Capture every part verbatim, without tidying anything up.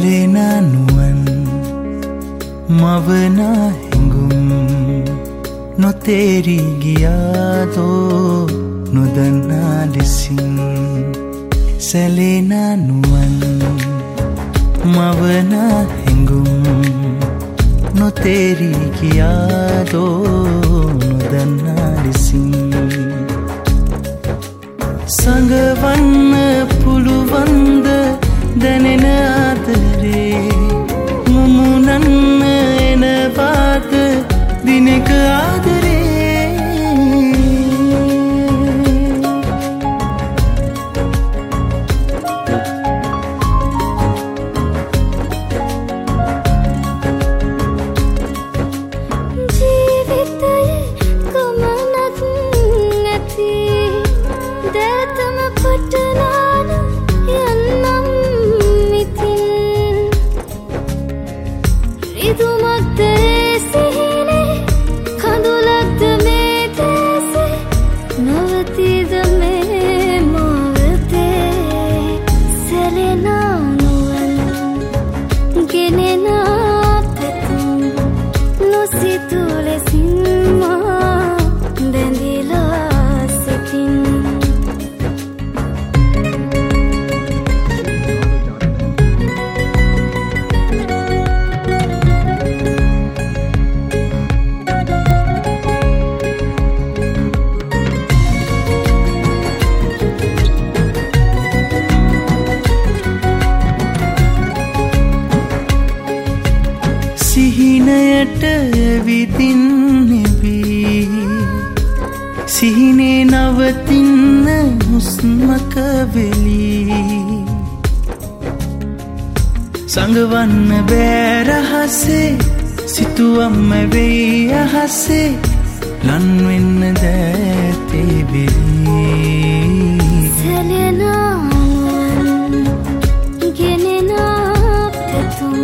සැලෙන නුවන් මවනා හැඟුම් නොතේරී ගියාදෝ නොදන්නා ලෙසින් සැලෙන නුවන් මවනා හැඟුම් නොතේරී ගියාදෝ නොදන්නා ලෙසින් සංගවන්න පුළුවන්ද දැනෙන ආදරේ මුමුණන්න එනවාද දිනක ආදරේ සිහිනයට ඇවිදින් නෙවී සිහිනේ නවතින්න හුස්මක වෙලී සංගවන්න බෑ රහසේ සිතුවම්ම වෙයි අහසේ ලන් වෙන්න දෑතේ වෙලී සැලෙන ගෙනෙන පැතුම්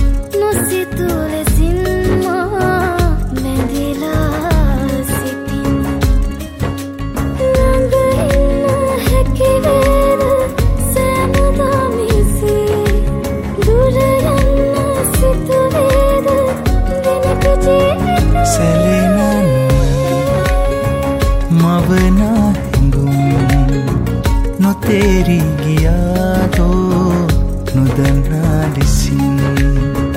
මවනා හැඟුම් නොතේරී ගියාදෝ නොදන්නා ලෙසින්